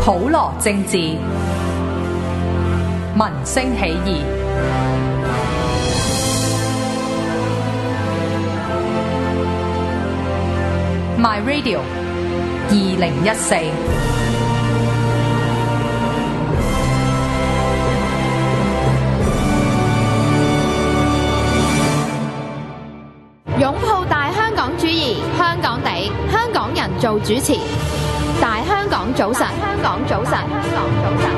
普羅政治，民聲起義。My Radio 2014。 擁抱大香港主義，香港地，香港人做主持。大香港早晨，香港早晨，香港早晨。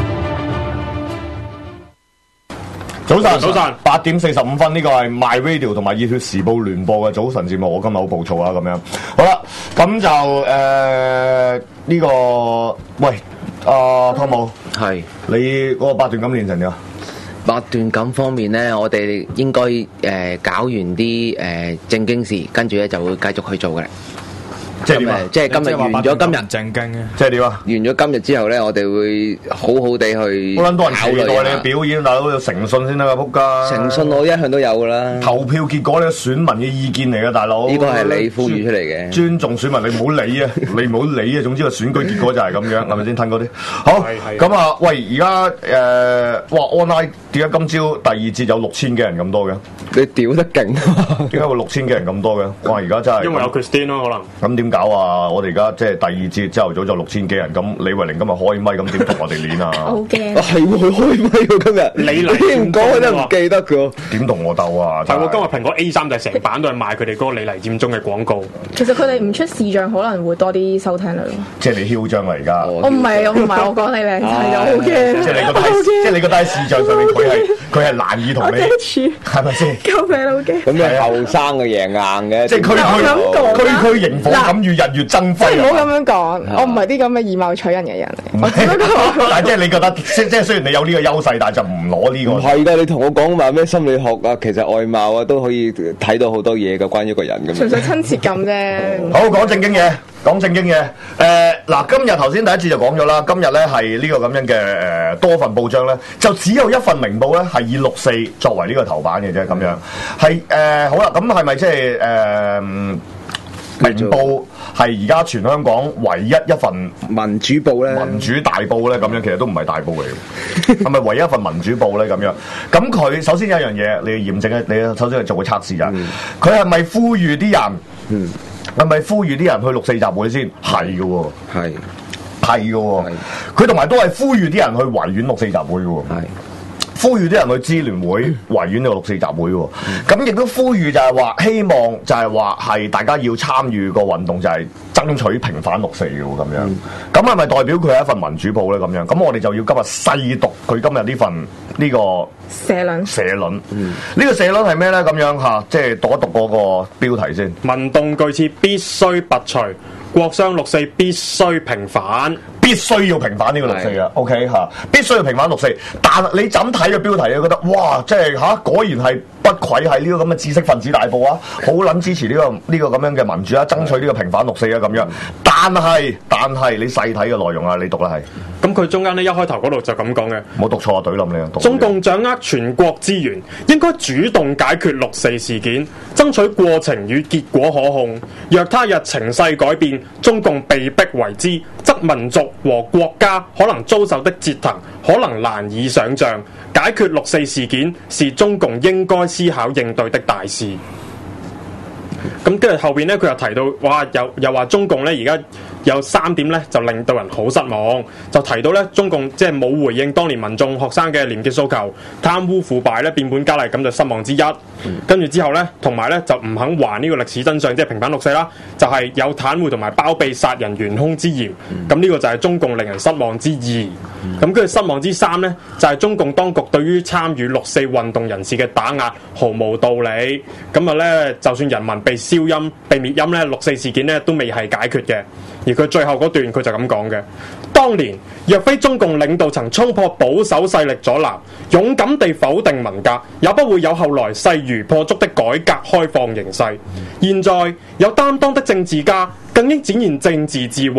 早晨，8點45分，呢個係 My Radio 同埋熱血時報聯播嘅早晨節目。我今日好暴躁啊，咁樣好啦，咁就呢個喂湯姆， 係你嗰個八段錦練成點啊？ 八段錦方面咧，我哋應該搞完啲正經事，跟住咧就會繼續去做嘅。 即係點啊？ 即係今日完咗今日正經嘅。 即係點啊？ 完咗今日之後咧，我哋會好好地去好撚多人期待你嘅嘅表演，大佬要誠信先得噶，仆街！ 誠信我一向都有噶啦。 投票結果呢，選民嘅意見嚟嘅，大佬。 呢個係你呼籲出嚟嘅。 尊重選民，你唔好理啊！你唔好理啊！總之個選舉結果就係咁樣，係咪先？褪嗰啲好咁啊！喂，而家哇 online 點解今朝第二節有6000幾人咁多嘅？ 你屌得勁！ 點解會6000幾人咁多嘅？哇！而家真係因為有 Christine 咯，可能。 咁點搞啊？我哋而家即係第二節朝頭早就6000幾人，咁李慧玲今日開咪，咁點同我哋練啊？ 好驚！ 係喎，佢開咪喎今日。 你嚟唔講我都唔記得㗎。 點同我鬥啊？ 係喎，今日蘋果 A3 就係成版都係賣佢哋嗰個李黎佔中嘅廣告。 其實佢哋唔出視像可能會多啲收聽率。 即係你囂張啦而家。 我唔係我講你靚仔，好驚。 即係你覺得即係你覺得喺視像上面佢係難以同你係咪先？ 救命好驚！ 咁你後生嘅贏硬嘅。 即係區螢火咁越日月增輝。 即係唔好咁樣講，我唔係啲咁嘅以貌取人嘅人嚟。我只不過， 但係即係你覺得，即係雖然你有呢個優勢，但係就唔攞呢個。 唔係㗎，你同我講話咩心理學啊，其實外貌啊都可以睇到好多嘢嘅，關於一個人咁。 純粹親切感啫。 好，講正經嘢。講正經嘅，嗱，今日頭先第一次就講咗啦，今日咧係呢個咁樣嘅多份報章咧，就只有一份明報咧係以64作為呢個頭版嘅啫，咁樣係好啦，咁係咪即係明報係而家全香港唯一一份民主報咧？ 民主大報咧，咁樣其實都唔係大報嚟嘅，係咪唯一一份民主報咧？咁樣，咁佢首先有一樣嘢，你要驗證咧，你首先去做個測試啊，佢係咪呼籲啲人？係咪呼籲啲人去6·4集會先？係嘅喎，係嘅喎，佢同埋都係呼籲啲人去維園6·4集會嘅喎，呼籲啲人去支聯會維園呢個6·4集會喎，咁亦都呼籲就係話希望就係話係大家要參與個運動，就係爭取平反6·4嘅喎咁樣，咁係咪代表佢係一份民主報咧？咁樣，咁我哋就要今日細讀佢今日呢份呢個社論，呢個社論係咩咧？咁樣嚇，即係讀一讀嗰個標題先。 民動巨刺必須拔除，國殤6·4必須平反。 必須要平反呢個6·4啊 ，OK 嚇，必須要平反6·4。但係你怎睇個標題咧？覺得哇，即係果然係不愧係呢個咁嘅知識分子大報啊，好撚支持呢個咁樣嘅民主啊，爭取呢個平反6·4啊咁樣。但係你細睇嘅內容啊，你讀啦係。 咁佢中間咧一開頭嗰度就咁講嘅， 冇讀錯啊，懟冧你啊！ 中共掌握全國資源，應該主動解決6·4事件，爭取過程與結果可控。若他日情勢改變，中共被逼為之，則民族和國家可能遭受的折騰，可能難以想像。解決6·4事件是中共應該思考應對的大事。咁跟住後邊咧，佢又提到，哇，又話中共咧而家有3點咧，就令到人好失望。就提到咧，中共即係冇回應當年民眾學生嘅廉潔訴求，貪污腐敗咧變本加厲，咁就失望之一。跟住之後咧，同埋咧就唔肯還呢個歷史真相，即係平反6·4啦，就係有袒護同埋包庇殺人懸兇之嫌。咁呢個就係中共令人失望之2。咁跟住失望之3咧，就係中共當局對於參與6·4運動人士嘅打壓毫無道理。咁啊咧，就算人民被消音、被滅音咧，6·4事件咧都未係解決嘅。而佢最後嗰段佢就咁講嘅：當年若非中共領導層衝破保守勢力阻撓，勇敢地否定文革，也不會有後來勢如破竹的改革開放形勢。現在有擔當的政治家更應展現政治智慧，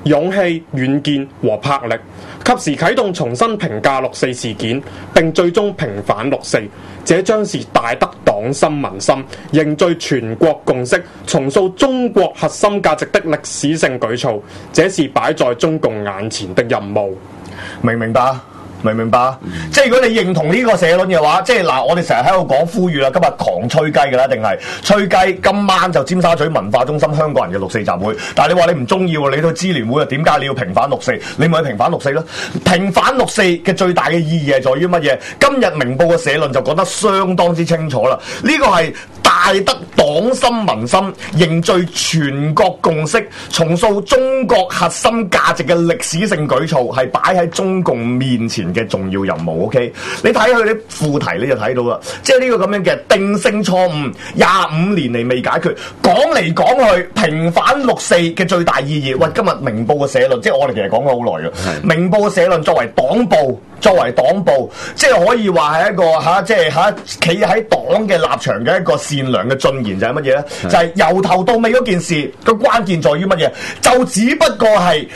勇氣、遠見和魄力，及時啟動重新評價六四事件，並最終平反六四，這將是大得黨心民心、凝聚全國共識、重塑中國核心價值的歷史性舉措，這是擺在中共眼前的任務。 明唔明白？明唔明白？即係如果你認同呢個社論嘅話，即係嗱，我哋成日喺度講呼籲啦，今日狂吹雞㗎啦，定係吹雞？今晚就尖沙咀文化中心香港人嘅六四集會，但係你話你唔中意喎，你去支聯會啊？點解你要平反六四？你咪去平反六四咯？平反六四嘅最大嘅意義係在於乜嘢？今日明報嘅社論就講得相當之清楚啦，呢個係大得黨心民心，凝聚全國共識，重塑中國核心價值嘅歷史性舉措，係擺喺中共面前嘅重要任務。OK， 你睇佢啲副題你就睇到啦，即係呢個咁樣嘅定性錯誤，25年嚟未解決，講嚟講去平反六四嘅最大意義。喂，今日明報嘅社論，即係我哋其實講咗好耐嘅，明報嘅社論作為黨報。即係可以話係一個即係企喺黨嘅立場嘅一個善良嘅進言，就係乜嘢咧？就係由頭到尾嗰件事個關鍵在於乜嘢？就只不過係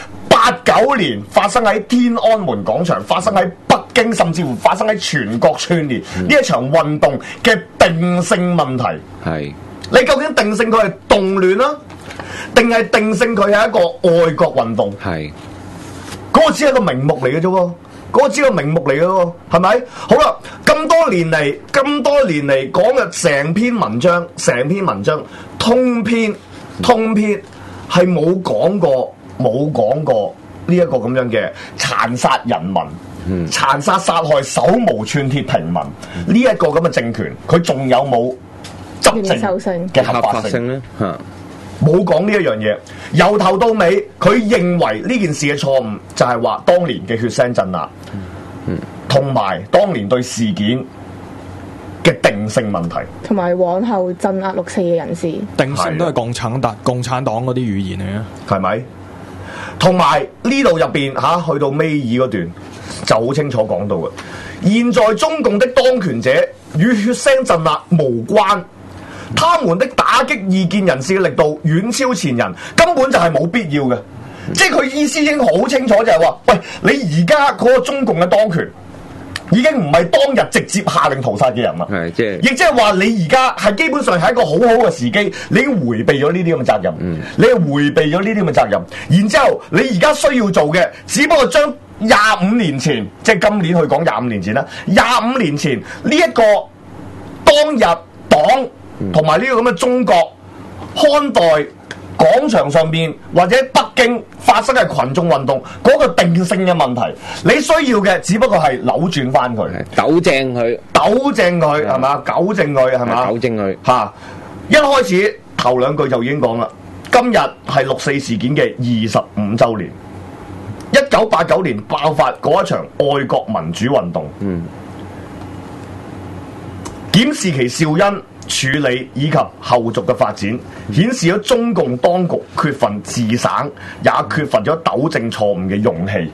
89年發生喺天安門廣場，發生喺北京，甚至乎發生喺全國串聯呢一場運動嘅定性問題。係你究竟定性佢係動亂啊，定係定性佢係一個愛國運動？係嗰個只係一個名目嚟嘅啫喎。嗰個只係個名目嚟嘅喎，係咪？好啦，咁多年嚟講嘅成篇文章通篇係冇講過呢一個咁樣嘅殘殺人民、殘殺害手無寸鐵平民呢一個咁嘅政權，佢仲有冇執政嘅合法性咧？冇講呢一樣嘢，由頭到尾，佢認為呢件事嘅錯誤就係話當年嘅血腥鎮壓，同埋當年對事件嘅定性問題，同埋往後鎮壓六四嘅人士，定性都係共產黨嗰啲語言嚟嘅，係咪？同埋呢度入邊去到尾二嗰段就好清楚講到嘅，現在中共的當權者與血腥鎮壓無關。他們的打擊異見人士嘅力度遠超前人，根本就係冇必要嘅。即係佢意思已經好清楚，就係話：喂，你而家嗰個中共嘅當權已經唔係當日直接下令屠殺嘅人啦。亦即係話你而家係基本上係一個好好嘅時機，你已經迴避咗呢啲咁嘅責任。你係迴避咗呢啲咁嘅責任，然之後你而家需要做嘅，只不過將25年前，即係今年去講25年前啦，25年前呢一個當日黨同埋呢個咁嘅中國看待廣場上邊或者北京發生嘅群眾運動嗰個定性嘅問題，你需要嘅只不過係扭轉翻佢，糾正佢係嘛？糾正佢係嘛？糾正佢嚇！一開始頭兩句就已經講啦，今日係六四事件嘅25週年，1989年爆發嗰一場愛國民主運動，檢視其肇因、處理以及後續嘅發展，顯示咗中共當局缺乏自省，也缺乏咗糾正錯誤嘅勇氣。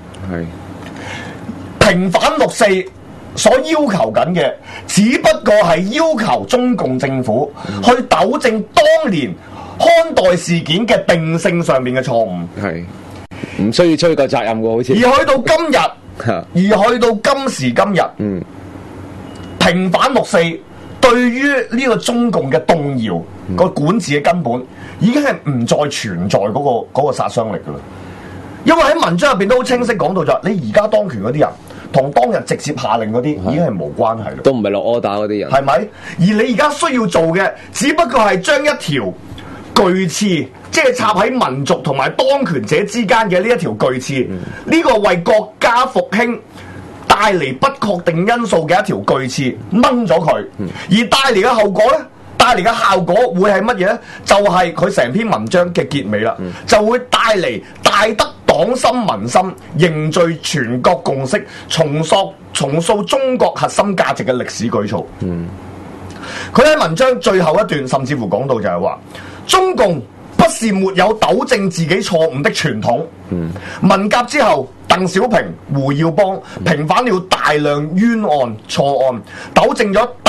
平反六四所要求緊嘅，只不過係要求中共政府去糾正當年看待事件嘅定性上面嘅錯誤。係唔需要追究責任嘅，好似而去到今時今日，平反六四。對於呢個中共嘅動搖，個管治嘅根本已經係唔再存在嗰個殺傷力噶啦，因為喺文章入邊都好清晰講到咗，你而家當權嗰啲人同當日直接下令嗰啲已經係冇關係啦，都唔係落 order 嗰啲人，係咪？而你而家需要做嘅，只不過係將一條巨刺，即係插喺民族同埋當權者之間嘅呢一條巨刺，呢個為國家復興帶嚟不確定因素嘅一條巨刺，掹咗佢，而帶嚟嘅後果咧，帶嚟嘅效果會係乜嘢咧？就係佢成篇文章嘅結尾啦，就會帶嚟大得黨心民心，凝聚全國共識，重塑中國核心價值嘅歷史舉措。佢喺文章最後一段甚至乎講到就係話，中共不是沒有糾正自己錯誤的傳統。文革之後，鄧小平、胡耀邦平反了大量冤案錯案，糾正咗大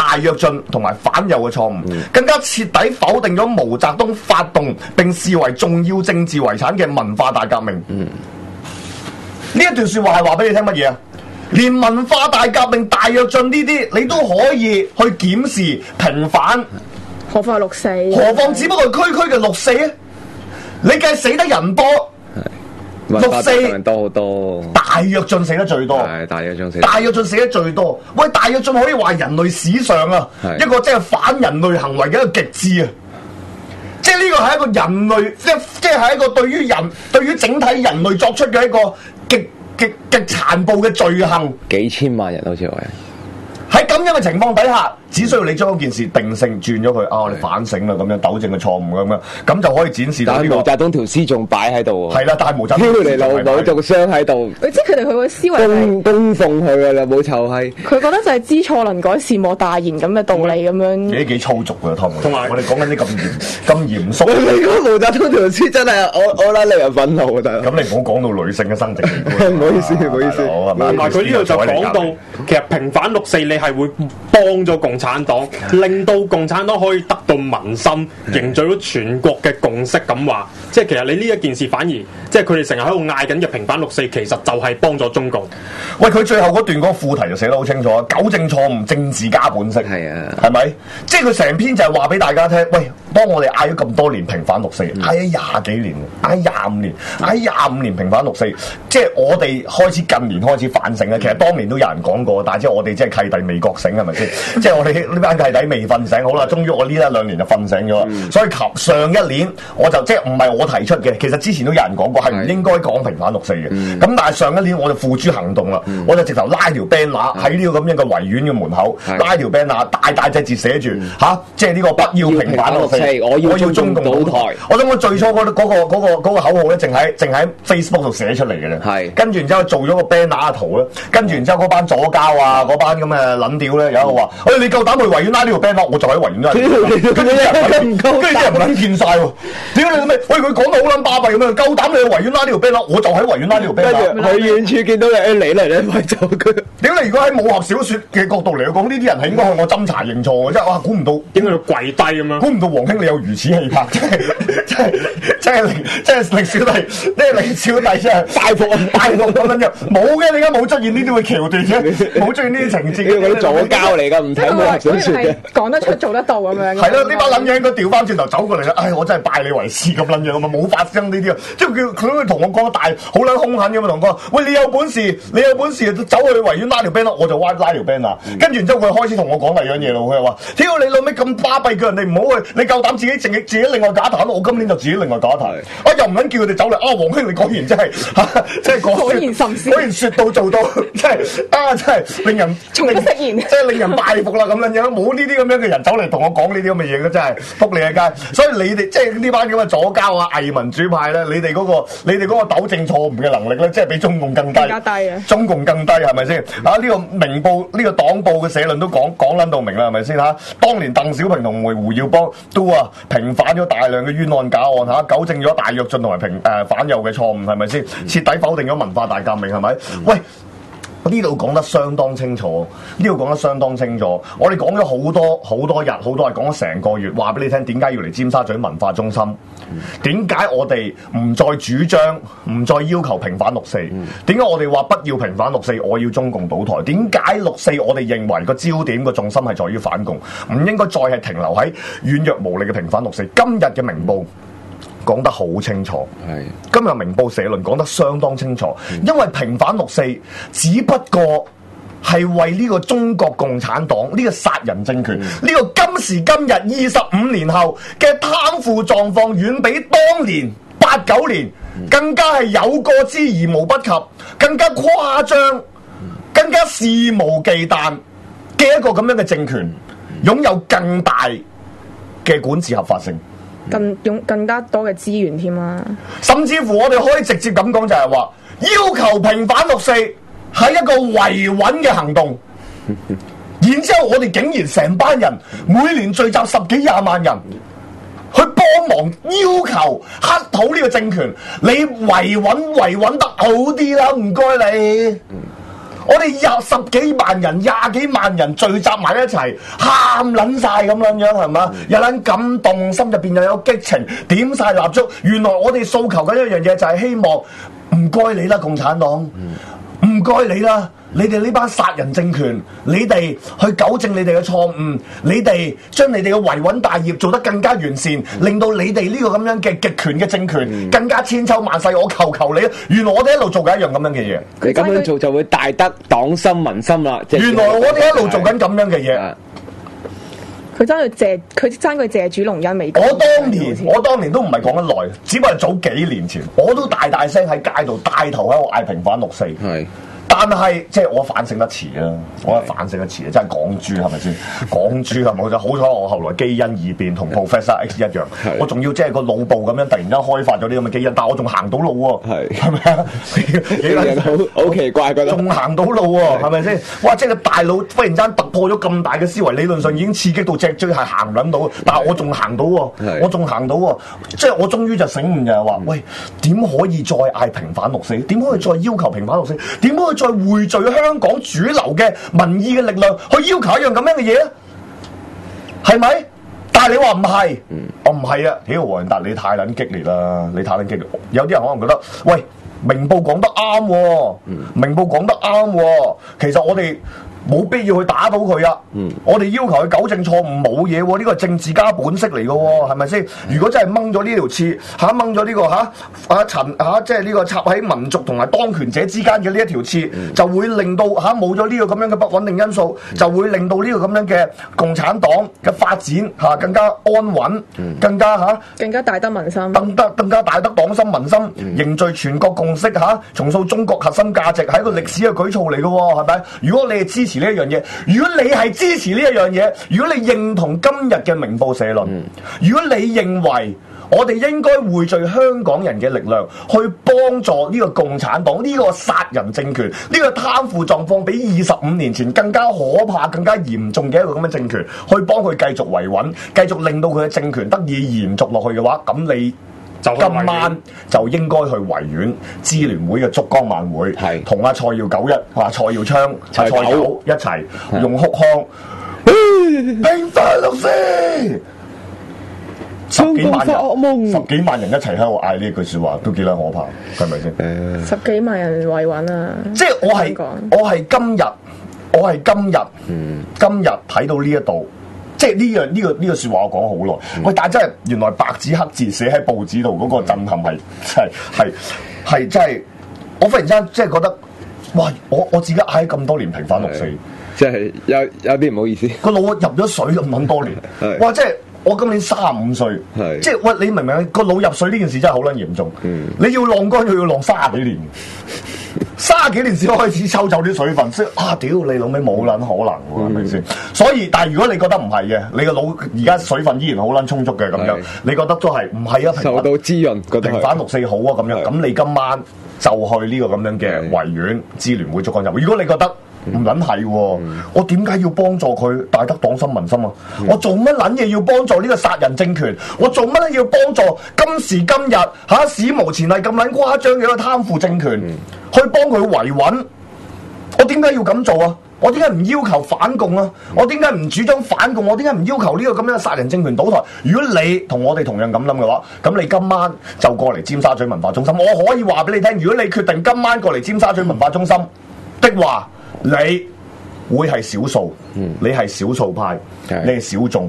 大躍進同埋反右嘅錯誤，更加徹底否定咗毛澤東發動並視為重要政治遺產嘅文化大革命。呢一段説話係話俾你聽乜嘢啊？連文化大革命、大躍進呢啲，你都可以去檢視平反， 何況係六四？ 何況只不過係區區嘅六四啊！你計死得人多，六四人多好多， 大躍進死得最多， 係大躍進死， 大躍進死得最多。喂，大躍進可以話人類史上啊一個即係反人類行為嘅一個極致啊！即係呢個係一個人類，即係一個對於整體人類作出嘅一個極殘暴嘅罪行， 幾千萬人好似話。 喺咁樣嘅情況底下，只需要你將件事定性轉咗佢，我哋反省啦，咁樣糾正嘅錯誤咁樣，咁就可以展示到呢個。 但係毛澤東條屍仲擺喺度喎。 係啦，但係毛澤東挑嚟老母仲傷喺度。 即係佢哋佢個思維係供奉佢㗎啦，冇臭閪。 佢覺得就係知錯能改，善莫大焉咁嘅道理咁樣。 幾粗俗㗎，湯姆。 同埋我哋講緊啲咁嚴肅。 你講毛澤東條屍真係我覺得令人憤怒啊！大佬。 咁你唔好講到女性嘅生殖器官。 唔好意思，唔好意思。 同埋佢呢度就講到，其實平反六四你係會幫咗共產黨，令到共產黨可以得到民心，凝聚到全國嘅共識咁話。即係其實你呢一件事反而，即係佢哋成日喺度嗌緊嘅平反六四，其實就係幫咗中共。 喂，佢最後嗰段嗰個副題就寫得好清楚，糾正錯誤，政治家本色。 係啊， 係咪？即係佢成篇就係話俾大家聽，喂，當我哋嗌咗咁多年平反六四，嗌咗廿幾年，嗌25年，嗌25年平反六四，即係我哋近年開始反省啦。其實當年都有人講過，但係即係我哋即係契弟未覺醒，係咪先？即係我哋呢班契弟未瞓醒，好啦，終於我呢一兩年就瞓醒咗啦。所以上一年我就即係唔係我提出嘅，其實之前都有人講過係唔應該講平反六四嘅。咁但係上一年我就付諸行動啦，我就直頭拉條 banner 喺呢個咁樣嘅維園嘅門口，拉條 banner 大隻字寫住即係呢個不要平反六四，我要中共倒台。我諗我最初嗰個口號咧，淨喺 Facebook 度寫出嚟嘅啫。係跟住然之後做咗個 banner 圖咧，跟住然之後嗰班左膠啊，嗰班咁嘅撚屌咧，有一個話：你夠膽去維園拉呢條 banner，我就喺維園拉。跟住啲人唔撚見晒喎！屌你咩？喂，佢講到好撚巴閉咁樣，夠膽你去維園拉呢條 banner，我就喺維園拉呢條 banner。 佢遠處見到你嚟咪就佢。 屌你！如果喺武俠小説嘅角度嚟講，呢啲人係應該向我斟茶認錯嘅，即係哇！估唔到應該要跪低咁樣。估唔到黃兄你有如此氣魄，即係令小弟，令小弟真係拜服咁樣樣。冇嘅，你而家冇出現呢啲嘅橋段啫，冇出現呢啲情節。 呢啲左膠嚟㗎，唔睇武俠小説嘅。 講得出做得到咁樣。 係咯，呢班撚嘢應該調翻轉頭走過嚟啦。唉，我真係拜你為師咁撚樣，咁啊冇發生呢啲啊。即係佢會同我講大好撚兇狠咁啊，同我講：喂，你有本事走去維園拉條 band 我就拉條 band 啊。跟住然之後佢開始同我講第二樣嘢咯。佢又話：屌你老味咁巴閉，叫人哋唔好去，你夠膽自己另外搞一壇，我今年就自己另外搞一壇。我又唔撚叫佢哋走嚟。黃兄你果然真係即係果然説到做到，真係令人從不適言，即係令人拜服啦咁樣樣。冇呢啲咁樣嘅人走嚟同我講呢啲咁嘅嘢嘅，真係仆你嘅街。所以你哋即係呢班咁嘅左膠啊、偽民主派咧，你哋嗰個糾正錯誤嘅能力咧，即係比中共更低啊！中共更低係咪先？呢個明報呢個黨報嘅社論都講撚到明啦，係咪先嚇？當年鄧小平同胡耀邦都平反咗大量嘅冤案假案嚇，糾正咗大躍進同埋反右嘅錯誤係咪先？徹底否定咗文化大革命係咪？喂！呢度講得相當清楚，我哋講咗好多日，好多係講咗成個月，話俾你聽點解要嚟尖沙咀文化中心？點解我哋唔再主張、唔再要求平反六四？點解我哋話不要平反六四，我要中共倒台？點解六四我哋認為個焦點個重心係在於反共，唔應該再係停留喺軟弱無力嘅平反六四？今日嘅明報講得好清楚，今日明報社論講得相當清楚，因為平反六四只不過係為呢個中國共產黨呢個殺人政權，呢個今時今日25年後嘅貪腐狀況，遠比當年89年更加係有過之而無不及，更加誇張，更加肆無忌憚嘅一個咁樣嘅政權，擁有更大嘅管治合法性。 更加多嘅資源添啦， 甚至乎我哋可以直接咁講，就係話要求平反六四係一個維穩嘅行動。然之後我哋竟然成班人每年聚集10幾20萬人去幫忙要求乞討呢個政權，你維穩得好啲啦，唔該你。 我哋10幾萬人、20幾萬人聚集埋一齊，喊撚晒咁樣係嘛？有撚感動，心入邊又有激情，點晒蠟燭。原來我哋訴求緊一樣嘢，就係希望唔該你啦，共產黨，唔該你啦。你哋呢班殺人政權，你哋去糾正你哋嘅錯誤，你哋將你哋嘅維穩大業做得更加完善，令到你哋呢個咁樣嘅極權嘅政權更加千秋萬世。我求你啊！原來我哋一路做緊一樣咁樣嘅嘢， 你咁樣做就會大得黨心民心啦。 原來我哋一路做緊咁樣嘅嘢。 佢爭佢借主龍恩未？ 我當年都唔係講得耐，只不過係早幾年前，我都大聲喺街度帶頭喺度嗌平反6四。係。但係即係我反省得遲啊！我反省得遲啊！真係港豬係咪先？港豬係冇就好彩，我後來基因異變同 Professor X 一樣，我仲要即係個腦部咁樣突然間開發咗啲咁嘅基因，但係我仲行到路喎，係咪啊？ 好奇怪覺得， 仲行到路喎，係咪先？哇！即係個大腦忽然間突破咗咁大嘅思維，理論上已經刺激到脊椎係行唔撚到，但係我仲行到喎，我仲行到喎，即係我終於就醒悟就係話：喂，點可以再嗌平反6四？點可以再要求平反6四？點可以再匯聚香港主流嘅民意嘅力量去要求一樣咁樣嘅嘢啊？係咪？但係你話唔係，我唔係啊！屌黃仁達，你太撚激烈啦！你太撚激烈，有啲人可能覺得，喂，明報講得啱喎，明報講得啱喎，其實我哋冇必要去打倒佢啊！我哋要求佢糾正錯誤冇嘢喎，呢個係政治家本色嚟嘅喎，係咪先？如果真係掹咗呢條刺掹咗呢個即係呢個插喺民族同埋當權者之間嘅呢一條刺，就會令到冇咗呢個咁樣嘅不穩定因素，就會令到呢個咁樣嘅共產黨嘅發展更加安穩，更加大得民心，更加大得黨心民心，凝聚全國共識重塑中國核心價值，係一個歷史嘅舉措嚟嘅喎，係咪？如果你係支持呢一樣嘢，如果你係支持呢一樣嘢，如果你認同今日嘅明報社論，如果你認為我哋應該匯聚香港人嘅力量去幫助呢個共產黨呢個殺人政權，呢個貪腐狀況比25年前更加可怕、更加嚴重嘅一個咁嘅政權，去幫佢繼續維穩，繼續令到佢嘅政權得以延續落去嘅話，咁你今晚就應該去維園支聯會嘅燭光晚會，同阿蔡耀九蔡耀昌、蔡九一齊用哭腔平反6四。10幾萬人一齊喺度嗌呢句説話，都幾撚可怕，係咪先？10 幾萬人維穩啊！ 即係我係今日睇到呢一度，即係呢個説話我講好耐。喂，但係真係原來白紙黑字寫喺報紙度嗰個震撼係真係，我忽然之間即係覺得，哇！我自己嗌咁多年平反6四， 即係有啲唔好意思， 個腦入咗水咁撚多年，哇！即係。我今年35歲，即係喂，你明唔明個腦入水呢件事真係好撚嚴重。你要晾乾佢要晾30幾年，30幾年先開始抽走啲水分，所以屌你老味冇撚可能喎，係咪先？所以，但係如果你覺得唔係嘅，你個腦而家水分依然好撚充足嘅咁樣，你覺得都係唔係啊？ 受到滋潤， 平反6四好啊咁樣，咁你今晚就去呢個咁樣嘅維園支聯會燭光晚會。如果你覺得唔撚係喎，我點解要幫助佢大得黨心民心啊？我做乜撚嘢要幫助呢個殺人政權？我做乜撚要幫助今時今日史無前例咁撚誇張嘅一個貪腐政權，去幫佢維穩？我點解要咁做啊？我點解唔要求反共啊？我點解唔主張反共？我點解唔要求呢個咁樣嘅殺人政權倒台？如果你同我哋同樣咁諗嘅話，咁你今晚就過嚟尖沙咀文化中心。我可以話俾你聽，如果你決定今晚過嚟尖沙咀文化中心的話，你會係少數，你係少數派，你係小眾，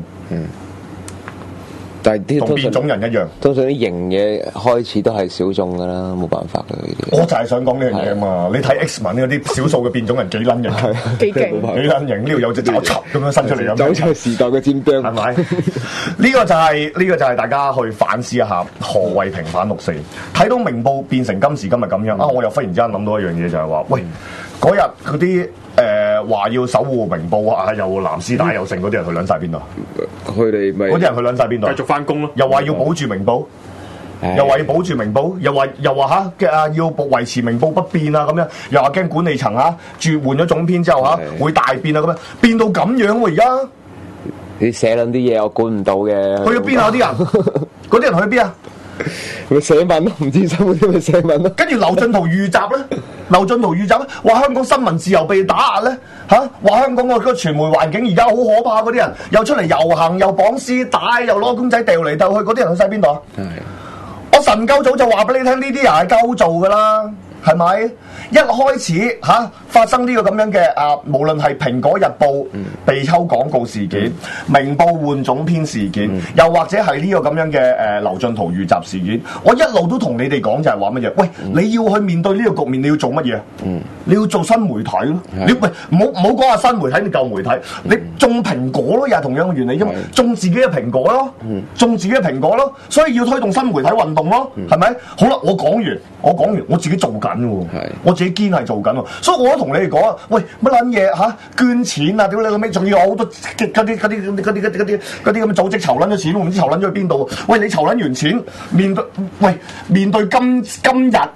但係同變種人一樣。 通常啲型嘢開始都係小眾噶啦，冇辦法嘅呢啲。 我就係想講呢樣嘢啊嘛！你睇 X-Men 嗰啲少數嘅變種人幾撚型， 幾勁， 幾撚型！呢度有隻爪插咁樣伸出嚟咁， 走出時代嘅尖端， 係咪？呢個就係大家去反思一下何謂平反6四。睇到明報變成今時今日咁樣我又忽然之間諗到一樣嘢，就係話，喂，嗰日嗰啲話要守護明報又藍絲帶又剩嗰啲人去撚晒邊度？ 佢哋咪嗰啲人去撚晒邊度？ 繼續翻工咯， 又話要保住明報。又話要保住明報，又話要維持明報不變啊咁樣，又話驚管理層換咗總編之後會大變啊咁樣，變到咁樣喎而家。 你寫撚啲嘢我管唔到嘅。 去咗邊啊啲人？嗰啲人去邊啊？ 咪寫文咯，唔知新聞啲咪寫文咯。 跟住劉進圖遇襲咧， 劉進圖遇襲咧，話香港新聞自由被打壓咧嚇，話香港個傳媒環境而家好可怕，嗰啲人又出嚟遊行，又綁絲帶，又攞公仔掉嚟掉去，嗰啲人去晒邊度啊？我神鳩早就話俾你聽，呢啲人係鳩做噶啦。係咪一開始發生呢個咁樣嘅無論係《蘋果日報》被抽廣告事件、明報換總編事件，又或者係呢個咁樣嘅劉進圖遇襲事件，我一路都同你哋講就係話乜嘢？喂，你要去面對呢個局面，你要做乜嘢？你要做新媒體咯。你喂唔好講下新媒體，你舊媒體，你種蘋果咯，又係同樣嘅原理啫嘛。種自己嘅蘋果咯，種自己嘅蘋果咯，所以要推動新媒體運動咯，係咪？好啦，我講完，我自己做緊。我自己堅係做緊喎，所以我都同你哋講啊，喂乜撚嘢捐錢啊，屌你老味，仲要有好多嗰啲咁嘅組織籌撚咗錢，我唔知籌撚咗去邊度。喂，你籌撚完錢，面對今日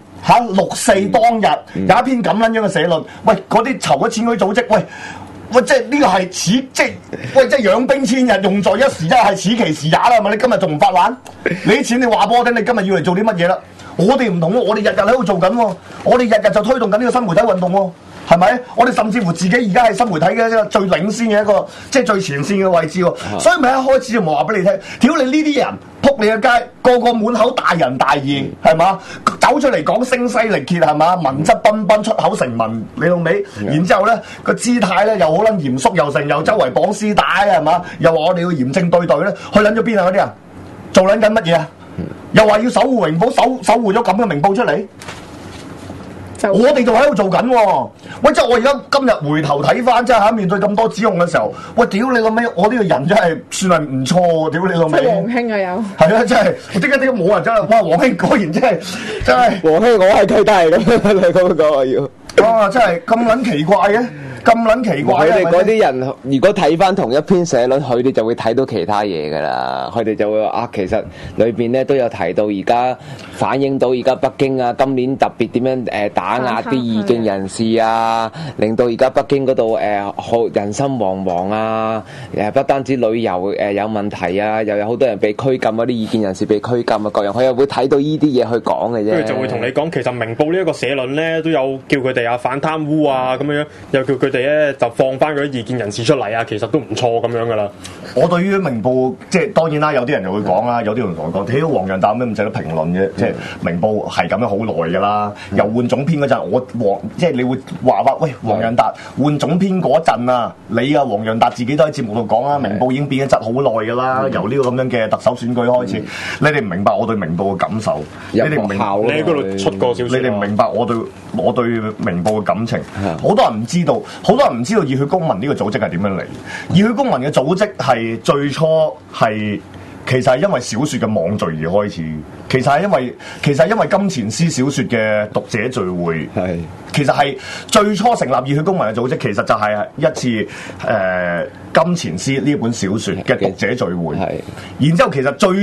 6·4當日有一篇咁撚樣嘅社論，喂嗰啲籌咗錢嗰啲組織，喂，即係呢個係即係養兵千日，用在一時，真係此其時也啦，係咪？你今日仲唔發爛？你啲錢你話俾我聽，你今日要嚟做啲乜嘢啦？我哋唔同喎，我哋日日喺度做緊喎，我哋日日就推動緊呢個新媒體運動喎，係咪？我哋甚至乎自己而家係新媒體嘅最領先嘅一個，即係最前線嘅位置喎。所以咪一開始就冇話俾你聽，屌你呢啲人撲你嘅街，個滿口大仁大義，係嘛？走出嚟講聲嘶力竭，係嘛？文質彬彬，出口成文，你老味。然之後咧個姿態咧又好撚嚴肅，又周圍綁絲帶，係嘛？又話我哋要嚴正對待咧，去撚咗邊啊嗰啲人？做撚緊乜嘢啊？又話要守護榮報，守護咗咁嘅明報出嚟，我哋就喺度做緊喎。喂，即係我而家今日回頭睇翻，即係面對咁多指控嘅時候，喂，屌你老味，我呢個人真係算係唔錯喎，屌你老味。 黃興啊有。係啊，真係，點解冇人真係？哇，黃興果然真係。 黃興我係佢都係咁，你咁講我要。 哇！真係咁撚奇怪嘅。咁撚奇怪佢哋嗰啲人，如果睇翻同一篇社論，佢哋就會睇到其他嘢噶啦。佢哋就會話其實裏邊咧都有提到，而家反映到而家北京啊，今年特別點樣打壓啲異見人士啊，令到而家北京嗰度好人心惶惶啊。不單止旅遊有問題啊，又有好多人被拘禁啊，啲異見人士被拘禁啊，各樣佢又會睇到呢啲嘢去講嘅啫。 跟住就會同你講，其實明報呢一個社論咧都有叫佢哋反貪污啊咁樣，又叫佢哋咧就放翻嗰啲異見人士出嚟啊，其實都唔錯咁樣噶啦。 我對於明報即係當然啦，有啲人就會講啦，有啲人同我講，屌黃洋達咩唔值得評論嘅，即係明報係咁樣好耐噶啦。由換總編嗰陣，即係你會話喂黃洋達換總編嗰陣啊，你啊黃洋達自己都喺節目度講啦，明報已經變咗質好耐噶啦，由呢個咁樣嘅特首選舉開始，你哋唔明白我對明報嘅感受，你哋唔明白你喺嗰度出過少少， 你哋唔明白我對明報嘅感情，好多人唔知道，好多人唔知道熱血公民呢個組織係點樣嚟？熱血公民嘅組織係最初係其實係因為小說嘅網聚而開始，其實係因為金錢師小說嘅讀者聚會，係其實係最初成立熱血公民嘅組織，其實就係一次金錢師呢本小說嘅讀者聚會，然之後其實最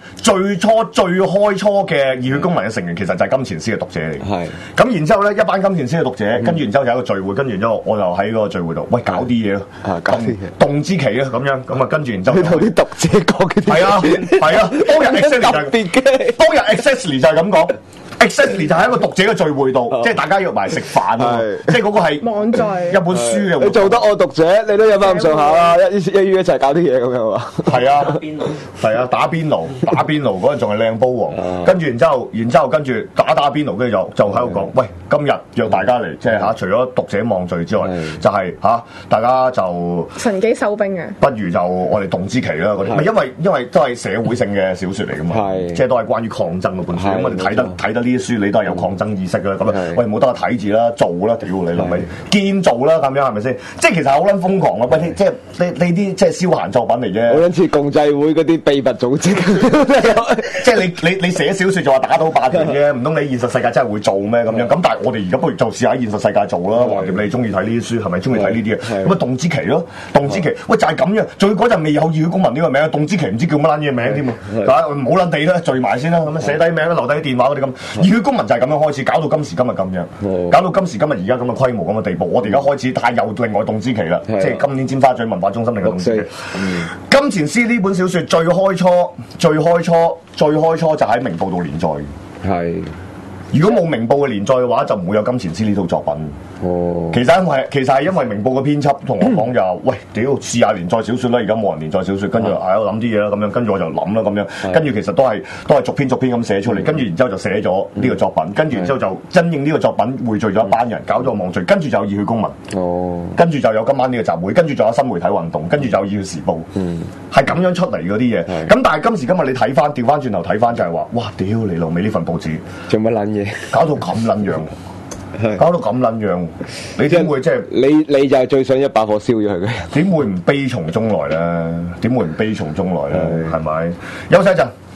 開初嘅熱血公民嘅成員其實就係金錢師嘅讀者嚟，咁然之後咧一班金錢師嘅讀者，跟住然之後有一個聚會，跟住然之後我就喺嗰個聚會度，喂搞啲嘢咯，動之期啊咁樣，咁啊跟住然之後同啲讀者講嘅啲。 係啊，當日 exactly 就係咁講。exactly 就喺一個讀者嘅聚會度，即係大家約埋食飯啊，即係嗰個係網聚一本書嘅。 你做得我讀者，你都有翻咁上下啦，一於一齊搞啲嘢咁樣啊。 係啊，打邊爐嗰陣仲係靚煲王，跟住然之後跟住打邊爐，跟住就喺度講，喂，今日約大家嚟，即係除咗讀者網聚之外，就係大家就趁機收兵嘅。 不如就我哋動之期啦嗰啲，因為都係社會性嘅小説嚟噶嘛，即係都係關於抗爭嗰本書，咁我哋睇得呢啲書，你都係有抗爭意識噶啦，咁喂冇得睇住啦，做啦，屌你老味，堅做啦，咁樣係咪先？即係其實好撚瘋狂啊！喂，即係呢啲即係消閒作品嚟啫。 好似共濟會嗰啲秘密組織， 即係你寫小説就話打倒霸權啫，唔通你現實世界真係會做咩咁樣？咁但係我哋而家不如就試下喺現實世界做啦。橫掂你中意睇呢啲書，係咪中意睇呢啲嘢？咁啊動之期咯，動之期。喂就係咁樣，仲要嗰陣未有熱血公民呢個名，動之期唔知叫乜撚嘢名添啊！唔好撚地啦，聚埋先啦，咁樣寫低名，留低電話嗰啲咁。熱血公民就係咁樣開始，搞到今時今日咁樣，搞到今時今日而家咁嘅規模咁嘅地步。我哋而家開始太有另外動之期啦，即係今年尖沙咀文化中心另外動之期。金錢師呢本小説最開初就喺明報度連載， 如果冇明報嘅連載嘅話，就唔會有金錢師呢套作品。 哦， 其實係因為明報嘅編輯同我講就話，喂，屌試下連載小説啦，而家冇人連載小説，跟住我諗啲嘢啦，咁樣跟住我就諗啦，咁樣跟住其實都係逐篇咁寫出嚟，跟住然之後就寫咗呢個作品，跟住然之後就真應呢個作品匯聚咗一班人，搞咗個網聚，跟住就有熱血公民，跟住就有今晚呢個集會，跟住就有新媒體運動，跟住就有熱血時報，係咁樣出嚟嗰啲嘢。咁但係今時今日你睇翻，調翻轉頭睇翻就係話，哇！屌你老味呢份報紙做乜撚嘢？ 搞到咁撚樣。搞到咁撚樣，你點會即係你就係最想一把火燒咗佢嘅？ 點會唔悲從中來咧？點會唔悲從中來咧？係咪？休息一陣。